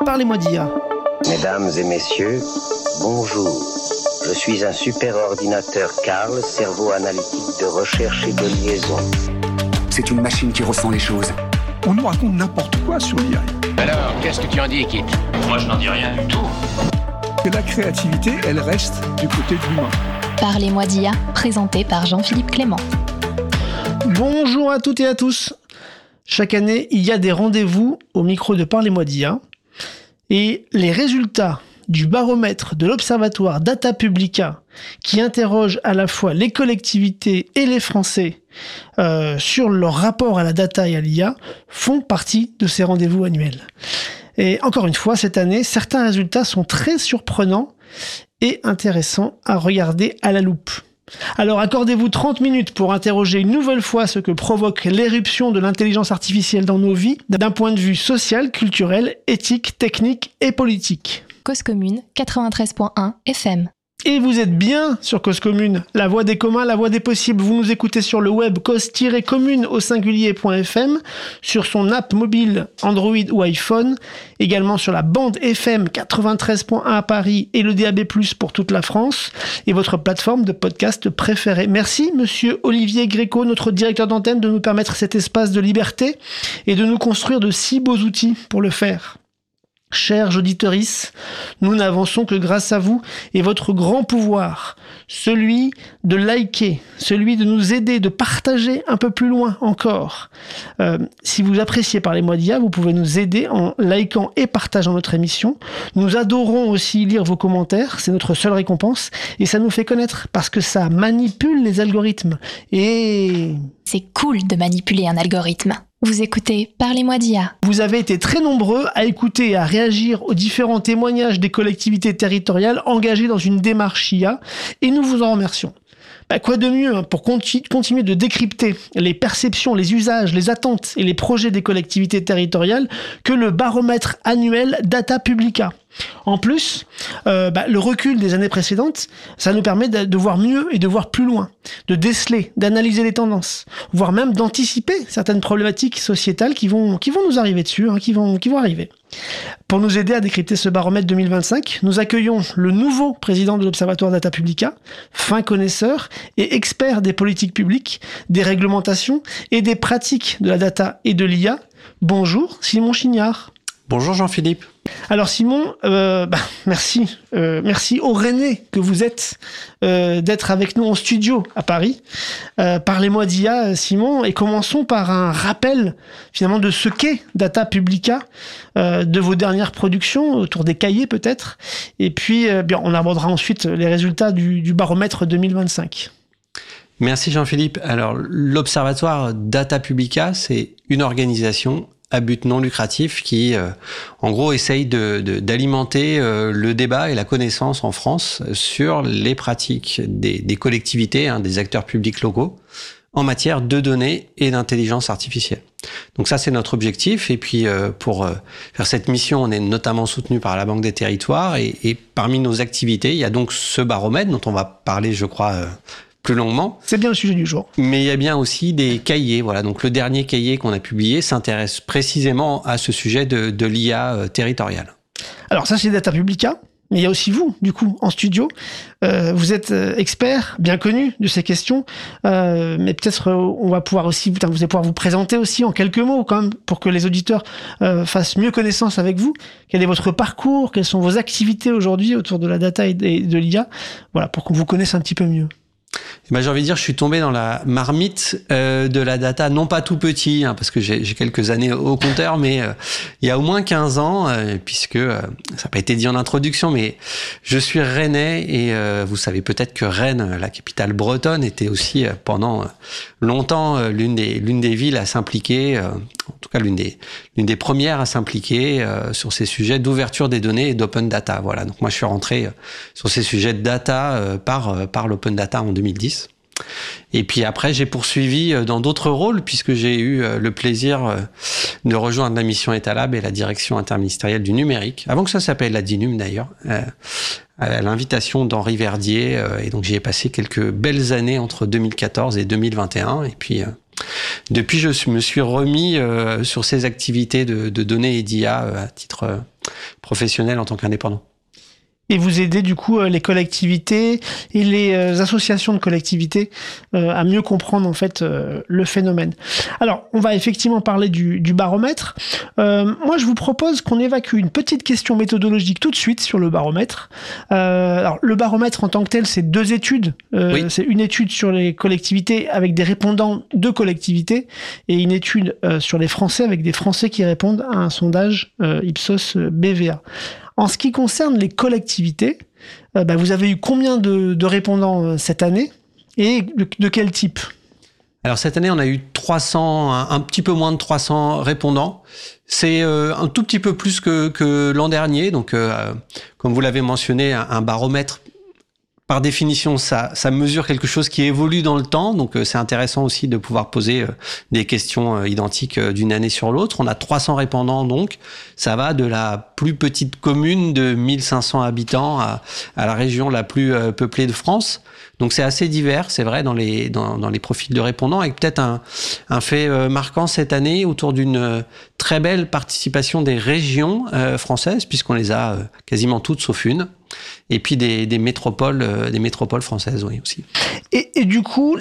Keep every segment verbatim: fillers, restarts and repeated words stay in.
Parlez-moi d'I A. Mesdames et messieurs, bonjour. Je suis un super ordinateur Carl, cerveau analytique de recherche et de liaison. C'est une machine qui ressent les choses. On nous raconte n'importe quoi sur l'I A. Alors, qu'est-ce que tu en dis, Kit ? Moi, je n'en dis rien du tout. Que la créativité, elle reste du côté de l'humain. Parlez-moi d'I A, présenté par Jean-Philippe Clément. Bonjour à toutes et à tous. Chaque année, il y a des rendez-vous au micro de Parlez-moi d'I A. Et les résultats du baromètre de l'Observatoire Data Publica, qui interroge à la fois les collectivités et les Français euh, sur leur rapport à la data et à l'I A, font partie de ces rendez-vous annuels. Et encore une fois, cette année, certains résultats sont très surprenants et intéressants à regarder à la loupe. Alors accordez-vous trente minutes pour interroger une nouvelle fois ce que provoque l'éruption de l'intelligence artificielle dans nos vies, d'un point de vue social, culturel, éthique, technique et politique. Cause Commune, quatre-vingt-treize point un F M. Et vous êtes bien sur Cause Commune, la voix des communs, la voix des possibles. Vous nous écoutez sur le web cause-commune au singulier.fm, sur son app mobile Android ou iPhone, également sur la bande F M quatre-vingt-treize point un à Paris et le D A B plus, pour toute la France, et votre plateforme de podcast préférée. Merci, monsieur Olivier Gréco, notre directeur d'antenne, de nous permettre cet espace de liberté et de nous construire de si beaux outils pour le faire. Chers auditorices, nous n'avançons que grâce à vous et votre grand pouvoir, celui de liker, celui de nous aider, de partager un peu plus loin encore. Euh, si vous appréciez Parlez-moi d'I A, vous pouvez nous aider en likant et partageant notre émission. Nous adorons aussi lire vos commentaires, c'est notre seule récompense, et ça nous fait connaître parce que ça manipule les algorithmes. Et... c'est cool de manipuler un algorithme. Vous écoutez Parlez-moi d'I A. Vous avez été très nombreux à écouter et à réagir aux différents témoignages des collectivités territoriales engagées dans une démarche I A, et nous vous en remercions. Bah, quoi de mieux hein, pour conti- continuer de décrypter les perceptions, les usages, les attentes et les projets des collectivités territoriales que le baromètre annuel Data Publica. En plus, euh, bah, le recul des années précédentes, ça nous permet de, de voir mieux et de voir plus loin, de déceler, d'analyser les tendances, voire même d'anticiper certaines problématiques sociétales qui vont, qui vont nous arriver dessus, hein, qui vont, qui vont arriver. Pour nous aider à décrypter ce baromètre deux mille vingt-cinq, nous accueillons le nouveau président de l'Observatoire Data Publica, fin connaisseur et expert des politiques publiques, des réglementations et des pratiques de la data et de l'I A. Bonjour Simon Chignard. Bonjour Jean-Philippe. Alors Simon, euh, bah, merci, euh, merci au René que vous êtes euh, d'être avec nous en studio à Paris. Euh, Parlez-moi d'I A, Simon, et commençons par un rappel finalement de ce qu'est Data Publica, euh, de vos dernières productions, autour des cahiers peut-être, et puis euh, bien, on abordera ensuite les résultats du, du baromètre deux mille vingt-cinq. Merci Jean-Philippe. Alors l'Observatoire Data Publica, c'est une organisation à but non lucratif qui, euh, en gros, essaye de, de, d'alimenter euh, le débat et la connaissance en France sur les pratiques des, des collectivités, hein, des acteurs publics locaux, en matière de données et d'intelligence artificielle. Donc ça, c'est notre objectif. Et puis, euh, pour euh, faire cette mission, on est notamment soutenu par la Banque des Territoires. Et, et parmi nos activités, il y a donc ce baromètre dont on va parler, je crois, euh, plus longuement. C'est bien le sujet du jour. Mais il y a bien aussi des cahiers. Voilà. Donc le dernier cahier qu'on a publié s'intéresse précisément à ce sujet de, de l'I A euh, territoriale. Alors ça, c'est Data Publica, mais il y a aussi vous, du coup, en studio. Euh, vous êtes euh, expert, bien connu de ces questions, euh, mais peut-être euh, on va pouvoir aussi, vous allez pouvoir vous présenter aussi en quelques mots, quand même, pour que les auditeurs euh, fassent mieux connaissance avec vous. Quel est votre parcours? Quelles sont vos activités aujourd'hui autour de la data et de, et de l'I A? Voilà, pour qu'on vous connaisse un petit peu mieux. Ben, j'ai envie de dire, je suis tombé dans la marmite euh, de la data, non pas tout petit, hein, parce que j'ai, j'ai quelques années au compteur, mais euh, il y a au moins quinze ans, euh, puisque euh, ça n'a pas été dit en introduction, mais je suis rennais et euh, vous savez peut-être que Rennes, la capitale bretonne, était aussi euh, pendant euh, longtemps euh, l'une des l'une des villes à s'impliquer, euh, en tout cas l'une des l'une des premières à s'impliquer euh, sur ces sujets d'ouverture des données et d'open data. Voilà. Donc moi je suis rentré euh, sur ces sujets de data euh, par euh, par l'open data en deux mille dix. Et puis après, j'ai poursuivi dans d'autres rôles puisque j'ai eu le plaisir de rejoindre la mission Etalab et la direction interministérielle du numérique, avant que ça s'appelle la DINUM d'ailleurs, à l'invitation d'Henri Verdier. Et donc j'y ai passé quelques belles années entre deux mille quatorze et deux mille vingt et un. Et puis depuis, je me suis remis sur ces activités de, de données et d'I A à titre professionnel en tant qu'indépendant. Et vous aidez du coup les collectivités et les associations de collectivités à mieux comprendre en fait le phénomène. Alors, on va effectivement parler du, du baromètre. Euh, moi, je vous propose qu'on évacue une petite question méthodologique tout de suite sur le baromètre. Euh, alors, le baromètre en tant que tel, c'est deux études. Euh, oui. C'est une étude sur les collectivités avec des répondants de collectivités et une étude euh, sur les Français avec des Français qui répondent à un sondage euh, Ipsos B V A. En ce qui concerne les collectivités, euh, bah, vous avez eu combien de, de répondants euh, cette année et de, de quel type ? Alors cette année, on a eu trois cents, un, un petit peu moins de trois cents répondants. C'est euh, un tout petit peu plus que, que l'an dernier. Donc, euh, comme vous l'avez mentionné, un, un baromètre, par définition, ça, ça mesure quelque chose qui évolue dans le temps. Donc, euh, c'est intéressant aussi de pouvoir poser euh, des questions euh, identiques euh, d'une année sur l'autre. On a trois cents répondants, donc ça va de la plus petite commune de mille cinq cents habitants à, à la région la plus euh, peuplée de France. Donc, c'est assez divers, c'est vrai, dans les, dans, dans les profils de répondants, avec peut-être un, un fait euh, marquant cette année autour d'une euh, très belle participation des régions euh, françaises, puisqu'on les a euh, quasiment toutes sauf une. Et puis des, des métropoles, euh, des métropoles françaises, oui, aussi. Et, et du coup,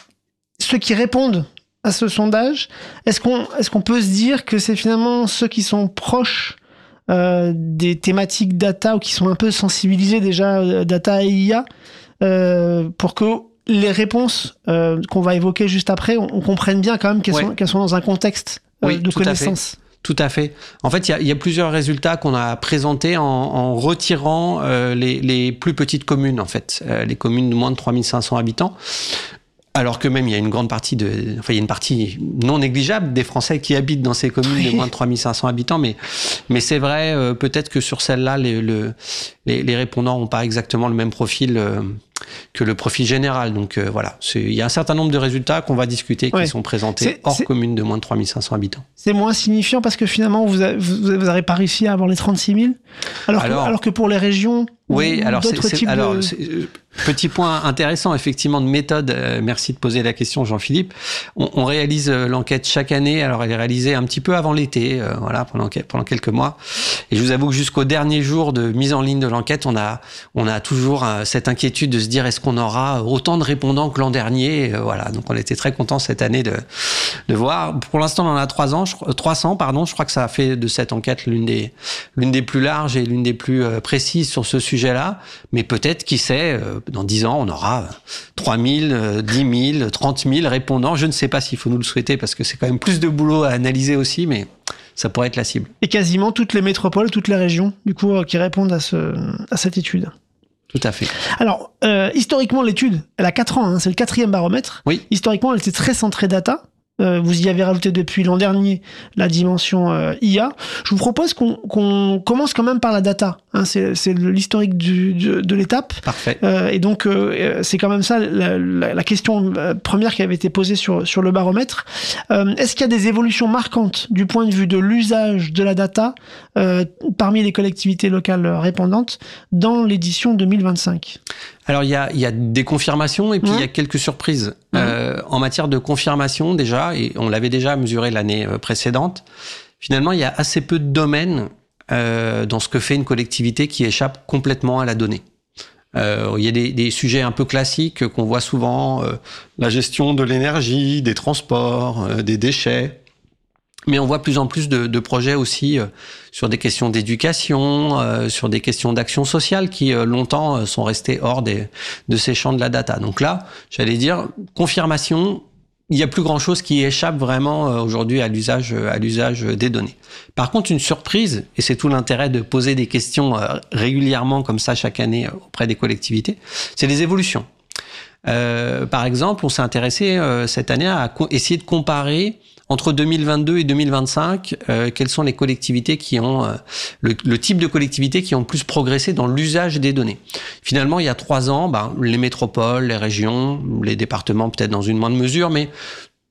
ceux qui répondent à ce sondage, est-ce qu'on, est-ce qu'on peut se dire que c'est finalement ceux qui sont proches euh, des thématiques data ou qui sont un peu sensibilisés déjà euh, data et I A euh, pour que les réponses euh, qu'on va évoquer juste après, on, on comprenne bien quand même qu'elles, ouais. sont, qu'elles sont dans un contexte euh, oui, de connaissance. Tout à fait. En fait, il y a, y a plusieurs résultats qu'on a présentés en, en retirant euh, les, les plus petites communes, en fait, euh, les communes de moins de trois mille cinq cents habitants. Alors que même, il y a une grande partie de, enfin, il y a une partie non négligeable des Français qui habitent dans ces communes oui. de moins de trois mille cinq cents habitants, mais, mais c'est vrai, euh, peut-être que sur celle-là, les, le, les, les répondants n'ont pas exactement le même profil euh, que le profil général. Donc, euh, voilà. C'est, il y a un certain nombre de résultats qu'on va discuter ouais. qui sont présentés c'est, hors c'est... commune de moins de trois mille cinq cents habitants. C'est moins signifiant parce que finalement, vous n'avez pas réussi à avoir les trente-six mille, alors, alors, que, alors que pour les régions, oui, ou, alors d'autres c'est, c'est, types alors, de... c'est, petit point intéressant, effectivement, de méthode. Euh, merci de poser la question, Jean-Philippe. On, on réalise euh, l'enquête chaque année. Alors, elle est réalisée un petit peu avant l'été, euh, voilà, pendant, pendant quelques mois. Et je vous avoue que jusqu'au dernier jour de mise en ligne de l'enquête, on a, on a toujours euh, cette inquiétude de se dire est-ce qu'on aura autant de répondants que l'an dernier. euh, Voilà. Donc, on était très contents cette année de, de voir. Pour l'instant, on en a trois ans, je, trois cents, pardon. Je crois que ça a fait de cette enquête l'une des, l'une des plus larges et l'une des plus euh, précises sur ce sujet-là. Mais peut-être, qui sait, euh, dans dix ans, on aura trois mille, dix mille, trente mille répondants. Je ne sais pas s'il faut nous le souhaiter parce que c'est quand même plus de boulot à analyser aussi, mais ça pourrait être la cible. Et quasiment toutes les métropoles, toutes les régions, du coup, qui répondent à, ce, à cette étude. Tout à fait. Alors, euh, historiquement, l'étude, elle a quatre ans, hein, c'est le quatrième baromètre. Oui. Historiquement, elle était très centrée data. Euh, vous y avez rajouté depuis l'an dernier la dimension euh, I A. Je vous propose qu'on, qu'on commence quand même par la data. Hein, c'est, c'est l'historique du, du, de l'étape. Parfait. Euh, et donc, euh, c'est quand même ça la, la, la question première qui avait été posée sur, sur le baromètre. Euh, est-ce qu'il y a des évolutions marquantes du point de vue de l'usage de la data euh, parmi les collectivités locales répondantes dans l'édition deux mille vingt-cinq ? Alors, il y a, il y a des confirmations et puis mmh. il y a quelques surprises. Mmh. Euh, en matière de confirmation, déjà, et on l'avait déjà mesuré l'année précédente, finalement, il y a assez peu de domaines euh, dans ce que fait une collectivité qui échappe complètement à la donnée. Euh, il y a des, des sujets un peu classiques qu'on voit souvent, euh, la gestion de l'énergie, des transports, euh, des déchets. Mais on voit de plus en plus de, de projets aussi euh, sur des questions d'éducation, euh, sur des questions d'action sociale qui euh, longtemps euh, sont restés hors des, de ces champs de la data. Donc là, j'allais dire, confirmation, il n'y a plus grand-chose qui échappe vraiment euh, aujourd'hui à l'usage, à l'usage des données. Par contre, une surprise, et c'est tout l'intérêt de poser des questions euh, régulièrement comme ça chaque année euh, auprès des collectivités, c'est les évolutions. Euh, par exemple, on s'est intéressé euh, cette année à co- essayer de comparer entre deux mille vingt-deux et deux mille vingt-cinq, euh, quelles sont les collectivités qui ont euh, le, le type de collectivités qui ont plus progressé dans l'usage des données. Finalement, il y a trois ans, ben, les métropoles, les régions, les départements peut-être dans une moindre mesure, mais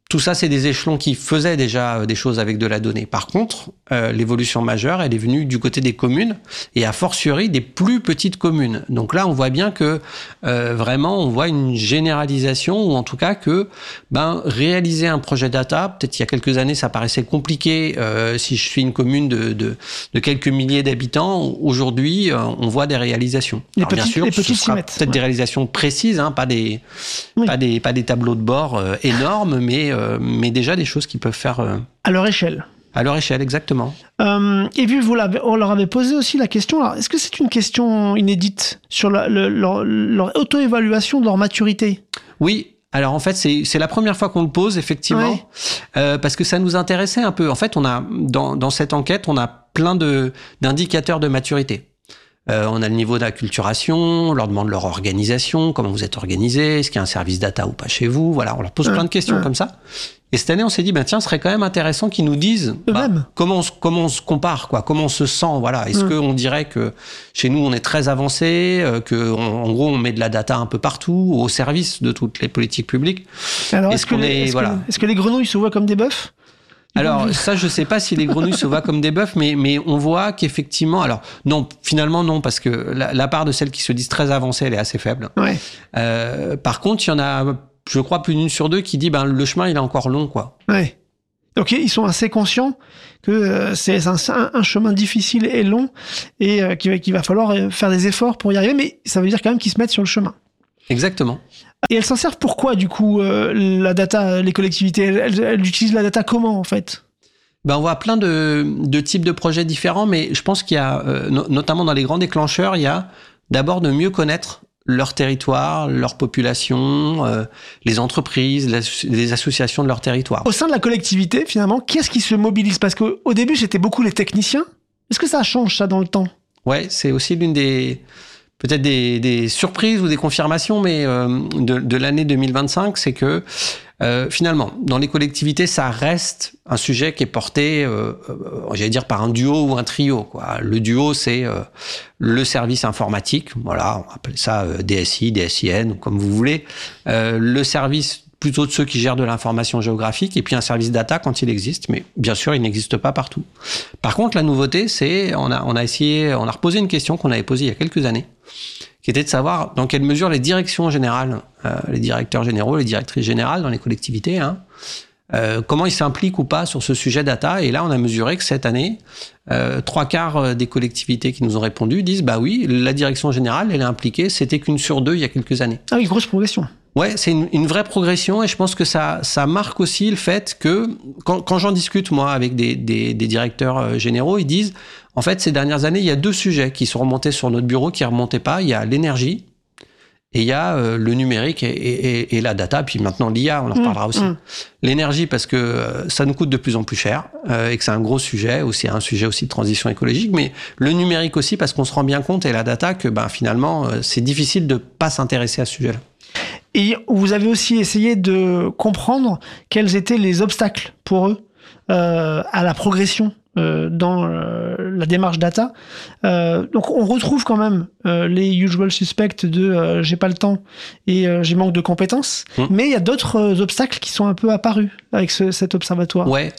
tout ça, c'est des échelons qui faisaient déjà des choses avec de la donnée. Par contre, euh, l'évolution majeure, elle est venue du côté des communes et a fortiori des plus petites communes. Donc là, on voit bien que euh, vraiment, on voit une généralisation, ou en tout cas que ben, réaliser un projet data, peut-être il y a quelques années, ça paraissait compliqué euh, si je suis une commune de, de, de quelques milliers d'habitants. Aujourd'hui, euh, on voit des réalisations. Les Alors, petites, bien sûr, les ce petites sera mettent, peut-être ouais. des réalisations précises, hein, pas, des, oui. pas, des, pas des tableaux de bord euh, énormes, mais... Euh, mais déjà des choses qui peuvent faire... Euh, à leur échelle. À leur échelle, exactement. Euh, et vu que vous l'avez, on leur avait posé aussi la question, alors, est-ce que c'est une question inédite sur la, le, leur, leur auto-évaluation de leur maturité? Oui. Alors en fait, c'est, c'est la première fois qu'on le pose, effectivement, ouais. euh, parce que ça nous intéressait un peu. En fait, on a dans, dans cette enquête, on a plein de, d'indicateurs de maturité. Euh, on a le niveau d'acculturation, on leur demande leur organisation, comment vous êtes organisé, est-ce qu'il y a un service data ou pas chez vous, voilà, on leur pose ouais, plein de questions ouais. comme ça. Et cette année, on s'est dit, ben tiens, ce serait quand même intéressant qu'ils nous disent bah, comment, on, comment on se compare, quoi, comment on se sent, voilà. Est-ce ouais. qu'on dirait que chez nous, on est très avancé, euh, que on, en gros, on met de la data un peu partout, au service de toutes les politiques publiques. Alors, est-ce, est-ce, que, qu'on les, est, est-ce, voilà. que, est-ce que les grenouilles se voient comme des bœufs? Alors ça, je sais pas si les grenouilles se voient comme des bœufs, mais mais on voit qu'effectivement, alors non, finalement non, parce que la, la part de celles qui se disent très avancées, elle est assez faible. Ouais. Euh, par contre, il y en a, je crois, plus d'une sur deux qui dit ben le chemin il est encore long, quoi. Ouais. Donc ils sont assez conscients que euh, c'est un, un chemin difficile et long et euh, qu'il, qu'il va falloir faire des efforts pour y arriver, mais ça veut dire quand même qu'ils se mettent sur le chemin. Exactement. Et elles s'en servent pourquoi, du coup, euh, la data, les collectivités, elles, elles, elles utilisent la data comment, en fait? Ben, on voit plein de, de types de projets différents, mais je pense qu'il y a, euh, no- notamment dans les grands déclencheurs, il y a d'abord de mieux connaître leur territoire, leur population, euh, les entreprises, les, les associations de leur territoire. Au sein de la collectivité, finalement, qu'est-ce qui se mobilise? Parce qu'au début, c'était beaucoup les techniciens. Est-ce que ça change, ça, dans le temps? Ouais, c'est aussi l'une des... peut-être des, des surprises ou des confirmations, mais euh, de, de l'année deux mille vingt-cinq, c'est que euh, finalement, dans les collectivités, ça reste un sujet qui est porté, euh, euh, j'allais dire, par un duo ou un trio, quoi. Le duo, c'est euh, le service informatique, voilà, on appelle ça euh, D S I, D S I N, comme vous voulez, euh, le service plutôt de ceux qui gèrent de l'information géographique, et puis un service data quand il existe, mais bien sûr, il n'existe pas partout. Par contre, la nouveauté, c'est, on a, on a essayé, on a reposé une question qu'on avait posée il y a quelques années, qui était de savoir dans quelle mesure les directions générales, euh, les directeurs généraux, les directrices générales dans les collectivités, hein, euh, comment ils s'impliquent ou pas sur ce sujet data. Et là, on a mesuré que cette année, euh, trois quarts des collectivités qui nous ont répondu disent, bah oui, la direction générale, elle est impliquée, c'était qu'une sur deux il y a quelques années. Ah oui, grosse progression. Ouais, c'est une, une vraie progression, et je pense que ça, ça marque aussi le fait que quand, quand j'en discute moi avec des, des, des directeurs généraux, ils disent en fait ces dernières années il y a deux sujets qui sont remontés sur notre bureau qui ne remontaient pas. Il y a l'énergie et il y a euh, le numérique et, et, et la data, puis maintenant l'I A, on en reparlera mmh, aussi. Mmh. L'énergie parce que euh, ça nous coûte de plus en plus cher euh, et que c'est un gros sujet, ou c'est un sujet aussi de transition écologique, mais le numérique aussi parce qu'on se rend bien compte, et la data, que ben, finalement euh, c'est difficile de ne pas s'intéresser à ce sujet-là. Et vous avez aussi essayé de comprendre quels étaient les obstacles pour eux euh, à la progression euh, dans euh, la démarche data. Euh, donc on retrouve quand même euh, les usual suspects de euh, j'ai pas le temps et euh, j'ai manque de compétences, mmh. mais il y a d'autres euh, obstacles qui sont un peu apparus avec ce, cet observatoire. Ouais,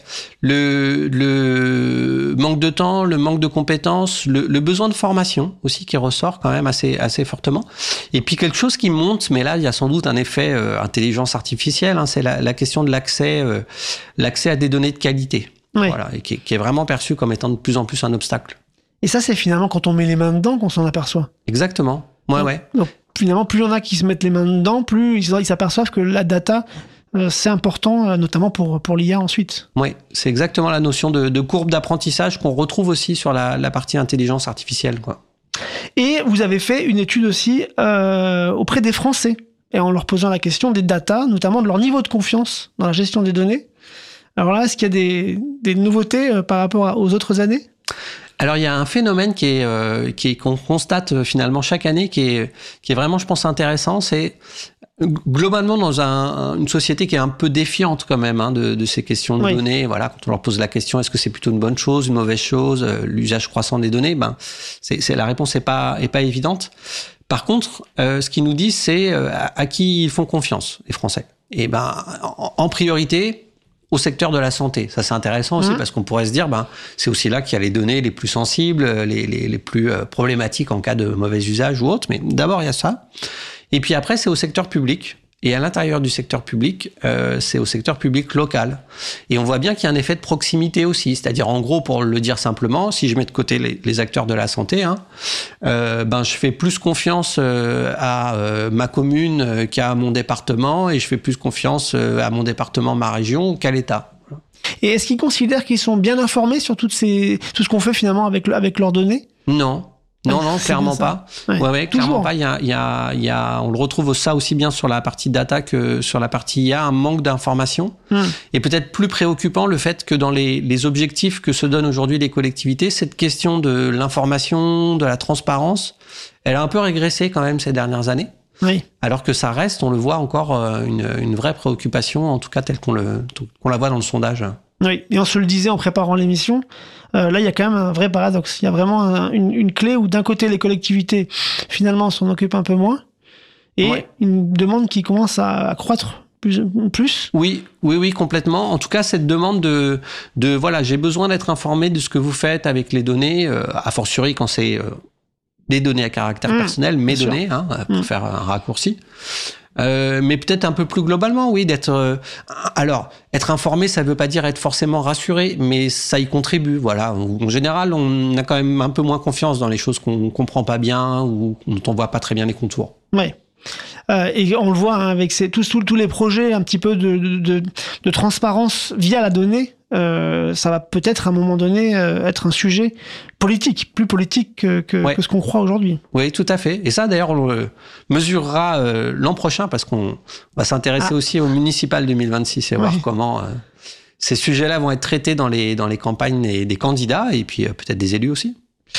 le, le manque de temps, le manque de compétences, le, le besoin de formation aussi qui ressort quand même assez, assez fortement. Et puis quelque chose qui monte, mais là il y a sans doute un effet euh, intelligence artificielle, hein, c'est la, la question de l'accès, euh, l'accès à des données de qualité. Oui. Voilà, et qui, qui est vraiment perçu comme étant de plus en plus un obstacle. Et ça, c'est finalement quand on met les mains dedans qu'on s'en aperçoit. Exactement. Ouais, donc, ouais. Donc finalement, plus il y en a qui se mettent les mains dedans, plus ils, ils s'aperçoivent que la data, euh, c'est important, euh, notamment pour, pour l'I A ensuite. Oui, c'est exactement la notion de, de courbe d'apprentissage qu'on retrouve aussi sur la, la partie intelligence artificielle, quoi. Et vous avez fait une étude aussi euh, auprès des Français, et en leur posant la question des data, notamment de leur niveau de confiance dans la gestion des données. Alors là, est-ce qu'il y a des, des nouveautés euh, par rapport à, aux autres années ? Alors il y a un phénomène qui est, euh, qui est qu'on constate euh, finalement chaque année, qui est, qui est vraiment, je pense, intéressant. C'est globalement dans un, une société qui est un peu défiante quand même hein, de, de ces questions de oui. données. Voilà, quand on leur pose la question, est-ce que c'est plutôt une bonne chose, une mauvaise chose, euh, l'usage croissant des données, ben c'est, c'est la réponse n'est pas est pas évidente. Par contre, euh, ce qu'ils nous disent, c'est euh, à, à qui ils font confiance, les Français. et ben, en, en priorité, au secteur de la santé. Ça, c'est intéressant aussi, mmh. parce qu'on pourrait se dire, ben, c'est aussi là qu'il y a les données les plus sensibles, les, les, les plus euh, problématiques en cas de mauvais usage ou autre. Mais d'abord, il y a ça. Et puis après, c'est au secteur public. Et à l'intérieur du secteur public, euh, c'est au secteur public local. Et on voit bien qu'il y a un effet de proximité aussi. C'est-à-dire, en gros, pour le dire simplement, si je mets de côté les, les acteurs de la santé, hein, euh, ben, je fais plus confiance euh, à euh, ma commune euh, qu'à mon département, et je fais plus confiance euh, à mon département, ma région, qu'à l'État. Et est-ce qu'ils considèrent qu'ils sont bien informés sur toutes ces, tout ce qu'on fait finalement avec, avec leurs données ? Non. Non, ouais, non, clairement pas. Ouais, ouais, ouais, clairement toujours. pas. Il y a, il y a, il y a, on le retrouve ça aussi bien sur la partie data que sur la partie I A, un manque d'information. Hum. Et peut-être plus préoccupant, le fait que dans les, les objectifs que se donnent aujourd'hui les collectivités, cette question de l'information, de la transparence, elle a un peu régressé quand même ces dernières années. Oui. Alors que ça reste, on le voit encore, une, une vraie préoccupation, en tout cas telle qu'on le, qu'on la voit dans le sondage. Oui, et on se le disait en préparant l'émission, euh, là il y a quand même un vrai paradoxe. Il y a vraiment un, une, une clé où d'un côté les collectivités finalement s'en occupent un peu moins, et ouais. une demande qui commence à, à croître plus, plus. Oui, oui, oui, complètement. En tout cas, cette demande de, de voilà, j'ai besoin d'être informé de ce que vous faites avec les données, euh, a fortiori quand c'est euh, des données à caractère mmh, personnel, mes données, hein, pour mmh. faire un raccourci. Euh, mais peut-être un peu plus globalement, oui, d'être. Euh, alors, être informé, ça ne veut pas dire être forcément rassuré, mais ça y contribue. Voilà. En général, on a quand même un peu moins confiance dans les choses qu'on ne comprend pas bien ou dont on ne voit pas très bien les contours. Ouais. Euh, et on le voit hein, avec ces, tous, tous, tous les projets un petit peu de, de, de transparence via la donnée. Euh, ça va peut-être à un moment donné euh, être un sujet politique, plus politique que, que, ouais. que ce qu'on croit aujourd'hui. Oui, tout à fait. Et ça, d'ailleurs, on le mesurera euh, l'an prochain parce qu'on va s'intéresser ah. aussi au municipal deux mille vingt-six et ouais. voir comment euh, ces sujets-là vont être traités dans les, dans les campagnes des, des candidats et puis euh, peut-être des élus aussi.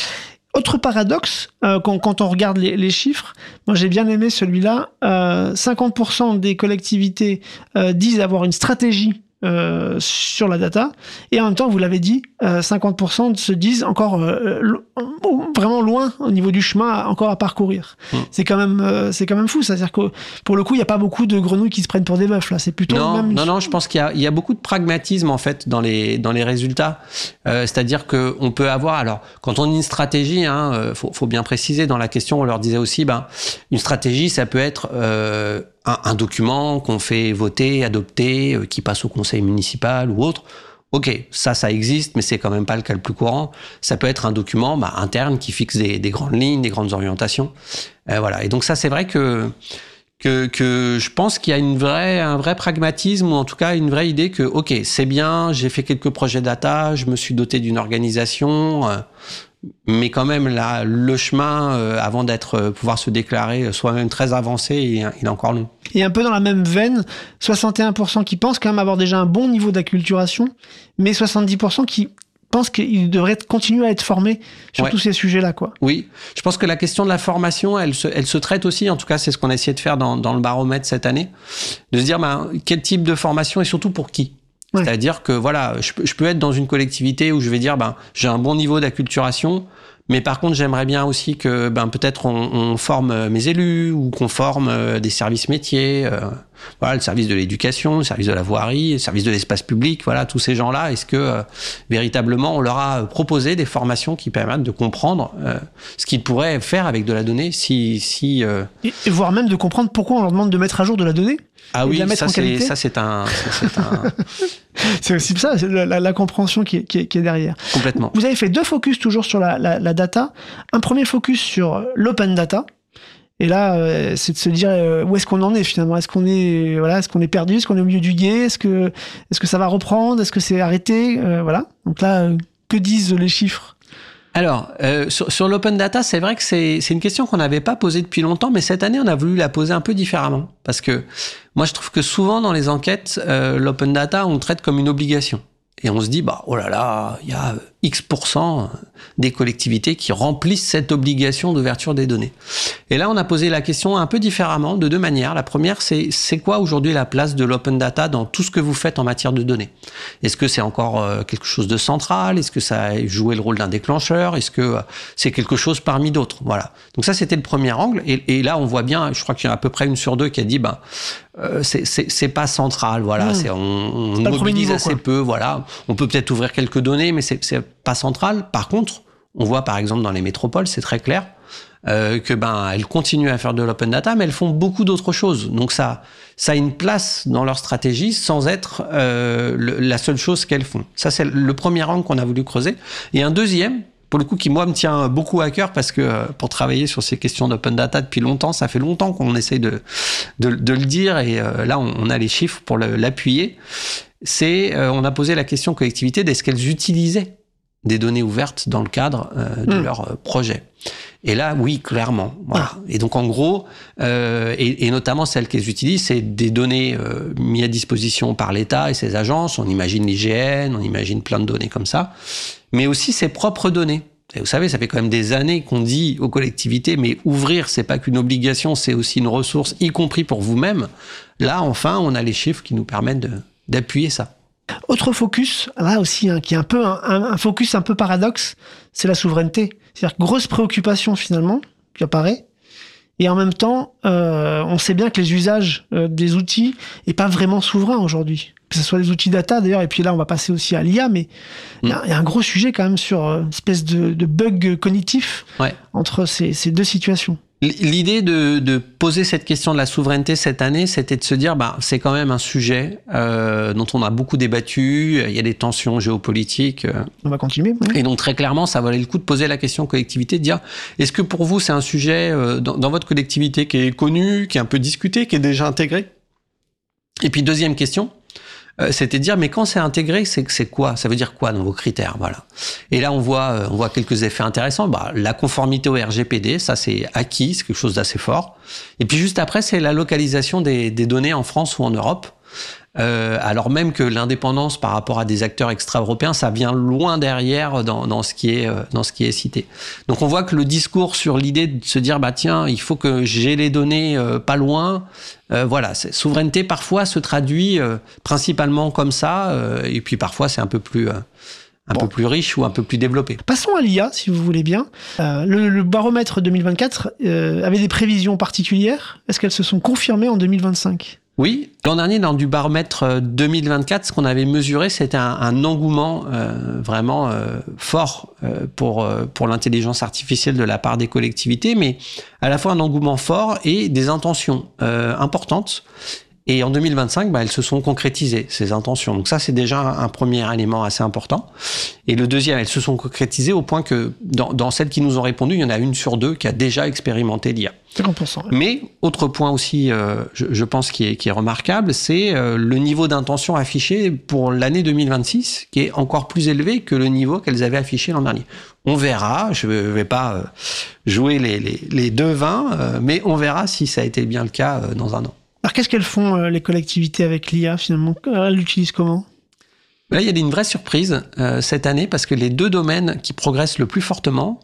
Autre paradoxe, euh, quand, quand on regarde les, les chiffres, moi j'ai bien aimé celui-là, euh, cinquante pour cent des collectivités euh, disent avoir une stratégie Euh, sur la data, et en même temps, vous l'avez dit, euh, cinquante pour cent se disent encore euh, lo- vraiment loin au niveau du chemin encore à parcourir. Mmh. C'est quand même, euh, c'est quand même fou. C'est-à-dire que pour le coup, il n'y a pas beaucoup de grenouilles qui se prennent pour des bœufs là. C'est plutôt non, même. Non, non, je pense qu'il y a, il y a beaucoup de pragmatisme en fait dans les dans les résultats. Euh, c'est-à-dire que on peut avoir, alors quand on dit une stratégie, hein, euh, faut, faut bien préciser dans la question, on leur disait aussi, ben une stratégie, ça peut être euh, Un, un document qu'on fait voter, adopter, euh, qui passe au conseil municipal ou autre. Ok, ça, ça existe, mais c'est quand même pas le cas le plus courant. Ça peut être un document bah, interne qui fixe des, des grandes lignes, des grandes orientations. Euh, voilà. Et donc ça, c'est vrai que que, que je pense qu'il y a une vraie, un vrai pragmatisme, ou en tout cas une vraie idée que, ok, c'est bien, j'ai fait quelques projets data, je me suis doté d'une organisation, euh, mais quand même, là, le chemin, euh, avant d'être euh, pouvoir se déclarer soi-même très avancé, il, il est encore long. Et un peu dans la même veine, soixante et un pour cent qui pensent quand même avoir déjà un bon niveau d'acculturation, mais soixante-dix pour cent qui pensent qu'ils devraient continuer à être formés sur ouais. tous ces sujets-là, quoi. Oui, je pense que la question de la formation, elle se, elle se traite aussi, en tout cas, c'est ce qu'on a essayé de faire dans, dans le baromètre cette année, de se dire, ben, quel type de formation et surtout pour qui ? Ouais. C'est-à-dire que voilà, je peux, je peux être dans une collectivité où je vais dire, ben, j'ai un bon niveau d'acculturation, mais par contre, j'aimerais bien aussi que, ben, peut-être on, on forme mes élus ou qu'on forme des services métiers, euh, voilà, le service de l'éducation, le service de la voirie, le service de l'espace public, voilà, tous ces gens-là. Est-ce que euh, véritablement on leur a proposé des formations qui permettent de comprendre euh, ce qu'ils pourraient faire avec de la donnée, si, si euh... et, et voire même de comprendre pourquoi on leur demande de mettre à jour de la donnée. Ah oui, ça c'est, ça c'est un, ça c'est un. C'est aussi ça, c'est la, la, la compréhension qui est, qui, est, qui est derrière. Complètement. Vous avez fait deux focus toujours sur la, la, la data. Un premier focus sur l'open data. Et là, euh, c'est de se dire euh, où est-ce qu'on en est finalement. Est-ce qu'on est, voilà, est-ce qu'on est perdu, est-ce qu'on est au milieu du gué, est-ce que, est-ce que ça va reprendre, est-ce que c'est arrêté, euh, voilà. Donc là, euh, que disent les chiffres ? Alors, euh, sur, sur l'open data, c'est vrai que c'est, c'est une question qu'on n'avait pas posée depuis longtemps, mais cette année, on a voulu la poser un peu différemment. Parce que moi, je trouve que souvent, dans les enquêtes, euh, l'open data, on le traite comme une obligation. Et on se dit, bah, oh là là, il y a X% des collectivités qui remplissent cette obligation d'ouverture des données. Et là, on a posé la question un peu différemment, de deux manières. La première, c'est c'est quoi aujourd'hui la place de l'open data dans tout ce que vous faites en matière de données? Est-ce que c'est encore euh, quelque chose de central? Est-ce que ça a joué le rôle d'un déclencheur? Est-ce que euh, c'est quelque chose parmi d'autres? Voilà. Donc ça, c'était le premier angle. Et, et là, on voit bien, je crois qu'il y en a à peu près une sur deux qui a dit, ben, euh, c'est, c'est, c'est pas central, voilà. Mmh. C'est, on on c'est mobilise niveau, assez quoi. peu, voilà. On peut peut-être ouvrir quelques données, mais c'est, c'est pas central. Par contre, on voit par exemple dans les métropoles, c'est très clair, euh, que ben elles continuent à faire de l'open data, mais elles font beaucoup d'autres choses. Donc ça, ça a une place dans leur stratégie sans être euh, le, la seule chose qu'elles font. Ça, c'est le premier angle qu'on a voulu creuser. Et un deuxième, pour le coup, qui moi me tient beaucoup à cœur parce que euh, pour travailler sur ces questions d'open data depuis longtemps, ça fait longtemps qu'on essaye de de, de le dire et euh, là on, on a les chiffres pour le, l'appuyer. C'est, euh, on a posé la question aux collectivités d'est-ce qu'elles utilisaient des données ouvertes dans le cadre euh, de mmh. leur euh, projet. Et là, oui, clairement. Voilà. Ah. Et donc, en gros, euh, et, et notamment celles qu'elles utilisent, c'est des données euh, mises à disposition par l'État et ses agences. On imagine l'I G N, on imagine plein de données comme ça, mais aussi ses propres données. Et vous savez, ça fait quand même des années qu'on dit aux collectivités, mais ouvrir, c'est pas qu'une obligation, c'est aussi une ressource, y compris pour vous-même. Là, enfin, on a les chiffres qui nous permettent de, d'appuyer ça. Autre focus, là aussi, hein, qui est un peu un, un focus un peu paradoxe, c'est la souveraineté. C'est-à-dire grosse préoccupation finalement qui apparaît, et en même temps, euh, on sait bien que les usages euh, des outils n'est pas vraiment souverain aujourd'hui. Que ce soit les outils data d'ailleurs, et puis là on va passer aussi à l'I A, mais il mmh. y, y a un gros sujet quand même sur une espèce de, de bug cognitif ouais. entre ces, ces deux situations. L'idée de, de poser cette question de la souveraineté cette année, c'était de se dire, bah, c'est quand même un sujet euh, dont on a beaucoup débattu. Il y a des tensions géopolitiques. Euh, on va continuer. Oui. Et donc très clairement, ça valait le coup de poser la question aux collectivités, de dire, est-ce que pour vous c'est un sujet euh, dans, dans votre collectivité qui est connu, qui est un peu discuté, qui est déjà intégré? Et puis deuxième question. Euh, c'était de dire, mais quand c'est intégré, c'est, c'est quoi? Ça veut dire quoi dans vos critères? Voilà. Et là, on voit, euh, on voit quelques effets intéressants. Bah, la conformité au R G P D, ça c'est acquis, c'est quelque chose d'assez fort. Et puis juste après, c'est la localisation des, des données en France ou en Europe. Euh, alors même que l'indépendance par rapport à des acteurs extra-européens, ça vient loin derrière dans, dans ce qui est euh, dans ce qui est cité. Donc on voit que le discours sur l'idée de se dire bah tiens, il faut que j'ai les données euh, pas loin, euh, voilà, c'est, souveraineté parfois se traduit euh, principalement comme ça, euh, et puis parfois c'est un peu plus euh, un bon. peu plus riche ou un peu plus développé. Passons à l'I A, si vous voulez bien. Euh, le, le baromètre deux mille vingt-quatre euh, avait des prévisions particulières. Est-ce qu'elles se sont confirmées en deux mille vingt-cinq? Oui, l'an dernier, dans du baromètre deux mille vingt-quatre, ce qu'on avait mesuré, c'était un, un engouement euh, vraiment euh, fort euh, pour, euh, pour l'intelligence artificielle de la part des collectivités, mais à la fois un engouement fort et des intentions euh, importantes. Et en deux mille vingt-cinq, bah, elles se sont concrétisées, ces intentions. Donc ça, c'est déjà un, un premier élément assez important. Et le deuxième, elles se sont concrétisées au point que dans, dans celles qui nous ont répondu, il y en a une sur deux qui a déjà expérimenté l'I A. cinquante pour cent. Mais autre point aussi, euh, je, je pense qui est, qui est remarquable, c'est euh, le niveau d'intention affiché pour l'année deux mille vingt-six, qui est encore plus élevé que le niveau qu'elles avaient affiché l'an dernier. On verra, je ne vais pas euh, jouer les, les, les devins, euh, mais on verra si ça a été bien le cas euh, dans un an. Alors qu'est-ce qu'elles font euh, les collectivités avec l'I A finalement? Elles l'utilisent comment? Là, il y a une vraie surprise euh, cette année parce que les deux domaines qui progressent le plus fortement,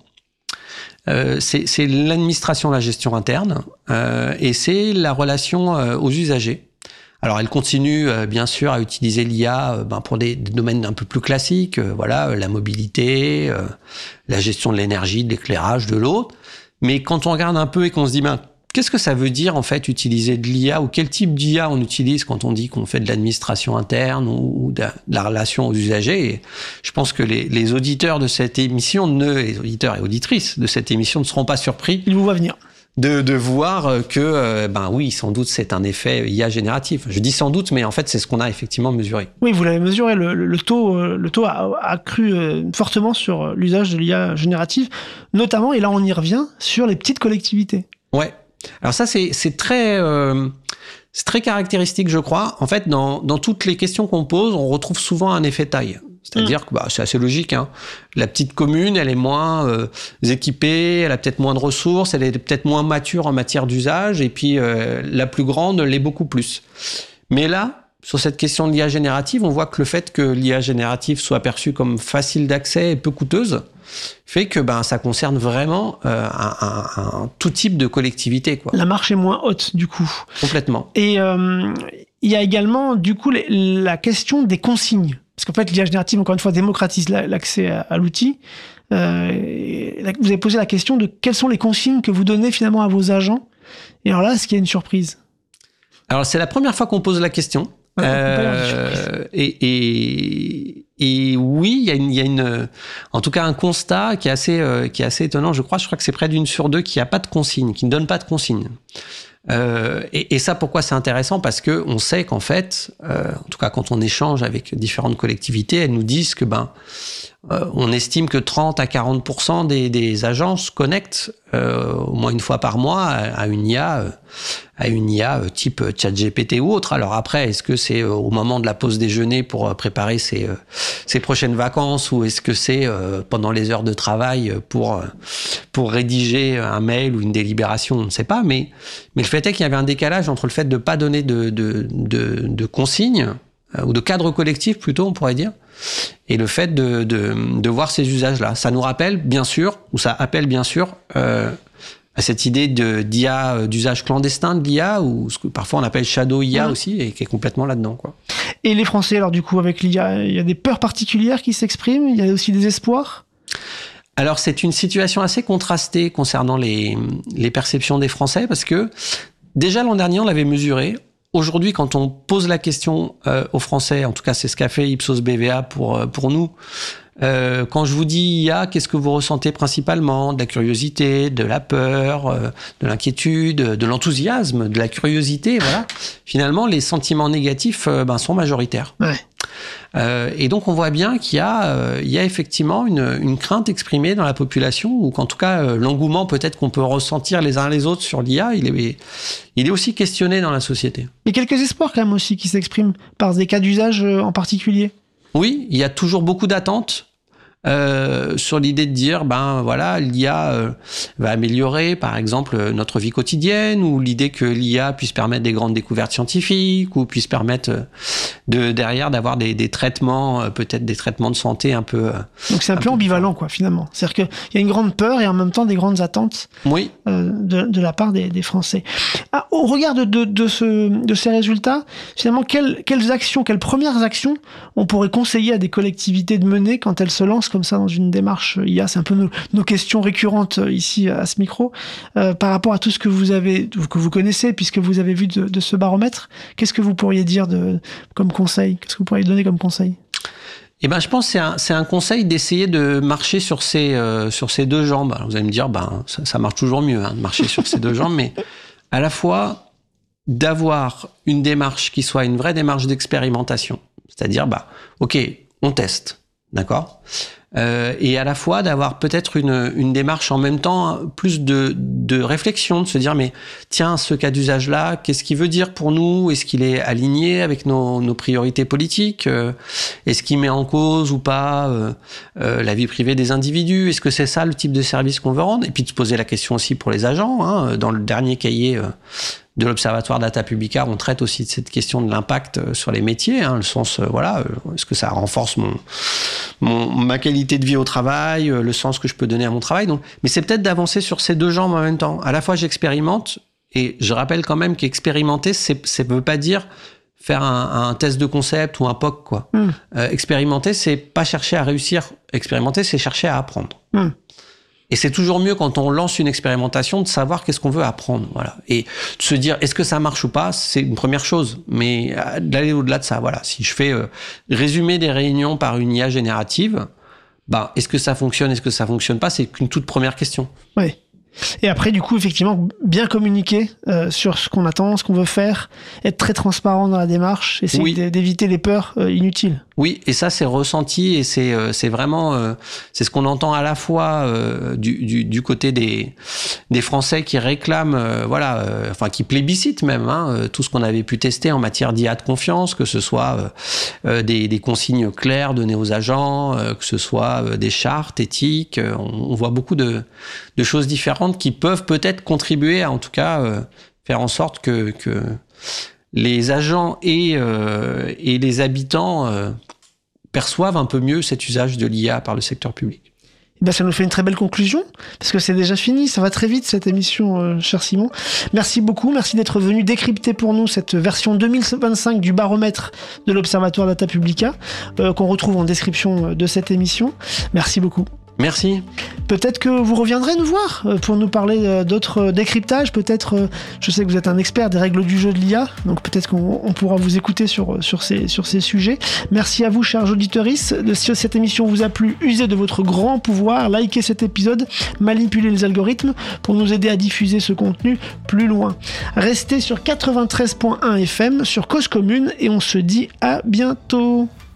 euh, c'est, c'est l'administration, la gestion interne euh, et c'est la relation euh, aux usagers. Alors, elle continue euh, bien sûr à utiliser l'I A euh, ben, pour des, des domaines un peu plus classiques, euh, voilà, la mobilité, euh, la gestion de l'énergie, de l'éclairage, de l'eau. Mais quand on regarde un peu et qu'on se dit ben qu'est-ce que ça veut dire, en fait, utiliser de l'I A ou quel type d'I A on utilise quand on dit qu'on fait de l'administration interne ou de la relation aux usagers? Et je pense que les, les auditeurs de cette émission, ne, les auditeurs et auditrices de cette émission ne seront pas surpris. Il vous voit venir. De, de voir que, ben oui, sans doute, c'est un effet I A génératif. Je dis sans doute, mais en fait, c'est ce qu'on a effectivement mesuré. Oui, vous l'avez mesuré. Le, le, le taux, le taux a, a cru fortement sur l'usage de l'I A générative, notamment, et là, on y revient, sur les petites collectivités. Ouais. Alors ça, c'est, c'est très, euh, c'est très caractéristique, je crois. En fait, dans, dans toutes les questions qu'on pose, on retrouve souvent un effet taille. C'est-à-dire mmh. que bah, c'est assez logique. Hein. La petite commune, elle est moins euh, équipée, elle a peut-être moins de ressources, elle est peut-être moins mature en matière d'usage, et puis euh, la plus grande l'est beaucoup plus. Mais là, sur cette question de l'I A générative, on voit que le fait que l'I A générative soit perçue comme facile d'accès et peu coûteuse fait que ben, ça concerne vraiment euh, un, un, un tout type de collectivité, quoi. La marche est moins haute, du coup. Complètement. Et euh, il y a également, du coup, les, la question des consignes. Parce qu'en fait, l'I A générative, encore une fois, démocratise l'accès à, à l'outil. Euh, vous avez posé la question de quelles sont les consignes que vous donnez finalement à vos agents. Et alors là, est-ce qu'il y a une surprise ? Alors, c'est la première fois qu'on pose la question. Ouais, euh, et, et, et oui, il y a une, il y a une, en tout cas, un constat qui est assez, euh, qui est assez étonnant. Je crois, je crois que c'est près d'une sur deux qui a pas de consigne, qui ne donne pas de consigne. Euh, et, et ça, pourquoi c'est intéressant ? Parce que on sait qu'en fait, euh, en tout cas, quand on échange avec différentes collectivités, elles nous disent que ben, euh, on estime que trente à quarante pour cent des, des agences se connectent euh, au moins une fois par mois à, à une I A, euh, à une I A type ChatGPT ou autre. Alors après, est-ce que c'est euh, au moment de la pause déjeuner pour euh, préparer ses, euh, ses prochaines vacances, ou est-ce que c'est euh, pendant les heures de travail pour euh, pour rédiger un mail ou une délibération ? On ne sait pas, mais mais le fait est qu'il y avait un décalage entre le fait de ne pas donner de de de, de consignes euh, ou de cadre collectif plutôt, on pourrait dire, et le fait de, de, de voir ces usages-là. Ça nous rappelle, bien sûr, ou ça appelle, bien sûr, euh, à cette idée de, d'I A, d'usage clandestin de l'I A, ou ce que parfois on appelle shadow I A mmh. aussi, et qui est complètement là-dedans, quoi. Et les Français, alors du coup, avec l'I A, il y a des peurs particulières qui s'expriment, il y a aussi des espoirs ? Alors, c'est une situation assez contrastée concernant les, les perceptions des Français, parce que déjà l'an dernier, on l'avait mesuré. Aujourd'hui, quand on pose la question euh, aux Français, en tout cas c'est ce qu'a fait Ipsos B V A pour, pour nous, euh, quand je vous dis I A, qu'est-ce que vous ressentez principalement ? De la curiosité, de la peur, euh, de l'inquiétude, de l'enthousiasme, de la curiosité, voilà. Finalement, les sentiments négatifs euh, ben, sont majoritaires. Ouais. Euh, et donc on voit bien qu'il y a, euh, il y a effectivement une, une crainte exprimée dans la population, ou qu'en tout cas euh, l'engouement peut-être qu'on peut ressentir les uns les autres sur l'I A, il est, il est aussi questionné dans la société. Il y a quelques espoirs quand même aussi qui s'expriment par des cas d'usage en particulier. Oui, il y a toujours beaucoup d'attentes. Euh, sur l'idée de dire, ben voilà, l'I A euh, va améliorer, par exemple, notre vie quotidienne, ou l'idée que l'I A puisse permettre des grandes découvertes scientifiques, ou puisse permettre euh, de derrière d'avoir des, des traitements, euh, peut-être des traitements de santé un peu. Euh, Donc c'est un, un peu ambivalent, quoi, finalement. C'est-à-dire qu'il y a une grande peur et en même temps des grandes attentes. Oui. euh, de, de la part des, des Français. Ah, au regard de, de, de, ce, de ces résultats, finalement, quelles, quelles actions, quelles premières actions on pourrait conseiller à des collectivités de mener quand elles se lancent comme ça dans une démarche I A? C'est un peu nos, nos questions récurrentes ici à ce micro. Euh, par rapport à tout ce que vous avez, que vous connaissez, puisque vous avez vu de, de ce baromètre, qu'est-ce que vous pourriez dire de, comme conseil? Qu'est-ce que vous pourriez donner comme conseil? Eh ben, je pense que c'est un, c'est un conseil d'essayer de marcher sur ces, euh, sur ces deux jambes. Alors, vous allez me dire, ben, ça, ça marche toujours mieux, hein, de marcher sur ces deux jambes, mais à la fois d'avoir une démarche qui soit une vraie démarche d'expérimentation. C'est-à-dire, bah, ok, on teste, d'accord? Euh, et à la fois d'avoir peut-être une, une démarche en même temps plus de, de réflexion, de se dire mais tiens, ce cas d'usage-là, qu'est-ce qu'il veut dire pour nous? Est-ce qu'il est aligné avec nos, nos priorités politiques? euh, Est-ce qu'il met en cause ou pas euh, euh, la vie privée des individus? Est-ce que c'est ça le type de service qu'on veut rendre? Et puis de se poser la question aussi pour les agents. Hein, dans le dernier cahier euh, de l'Observatoire Data Publica, on traite aussi de cette question de l'impact sur les métiers, hein, le sens, euh, voilà, euh, est-ce que ça renforce mon, mon, ma qualité de vie au travail, euh, le sens que je peux donner à mon travail. Donc, mais c'est peut-être d'avancer sur ces deux jambes en même temps. À la fois, j'expérimente, et je rappelle quand même qu'expérimenter, c'est, ça ne veut pas dire faire un, un test de concept ou un P O C, quoi. Mm. Euh, expérimenter, c'est pas chercher à réussir. Expérimenter, c'est chercher à apprendre. Mm. Et c'est toujours mieux quand on lance une expérimentation de savoir qu'est-ce qu'on veut apprendre, voilà. Et de se dire est-ce que ça marche ou pas, c'est une première chose. Mais d'aller au-delà de ça, voilà. Si je fais euh, résumer des réunions par une I A générative, bah est-ce que ça fonctionne, est-ce que ça fonctionne pas, c'est qu'une toute première question. Oui. Et après, du coup, effectivement, bien communiquer euh, sur ce qu'on attend, ce qu'on veut faire, être très transparent dans la démarche, essayer oui. d'éviter les peurs euh, inutiles. Oui, et ça, c'est ressenti et c'est euh, c'est vraiment euh, c'est ce qu'on entend à la fois euh, du, du du côté des des Français qui réclament, euh, voilà, euh, enfin qui plébiscitent même hein, euh, tout ce qu'on avait pu tester en matière d'I A de confiance, que ce soit euh, euh, des des consignes claires données aux agents, euh, que ce soit euh, des chartes éthiques. Euh, on, on voit beaucoup de de choses différentes qui peuvent peut-être contribuer à, en tout cas, euh, faire en sorte que, que les agents et, euh, et les habitants euh, perçoivent un peu mieux cet usage de l'I A par le secteur public. Ben, ça nous fait une très belle conclusion, parce que c'est déjà fini, ça va très vite cette émission, euh, cher Simon. Merci beaucoup, merci d'être venu décrypter pour nous cette version deux mille vingt-cinq du baromètre de l'Observatoire Data Publica, euh, qu'on retrouve en description de cette émission. Merci beaucoup. Merci. Peut-être que vous reviendrez nous voir pour nous parler d'autres décryptages. Peut-être, je sais que vous êtes un expert des règles du jeu de l'I A, donc peut-être qu'on on pourra vous écouter sur, sur, ces, sur ces sujets. Merci à vous, chers auditeurs. Si cette émission vous a plu, usez de votre grand pouvoir, likez cet épisode, manipulez les algorithmes pour nous aider à diffuser ce contenu plus loin. Restez sur quatre-vingt-treize point un F M, sur Cause Commune, et on se dit à bientôt.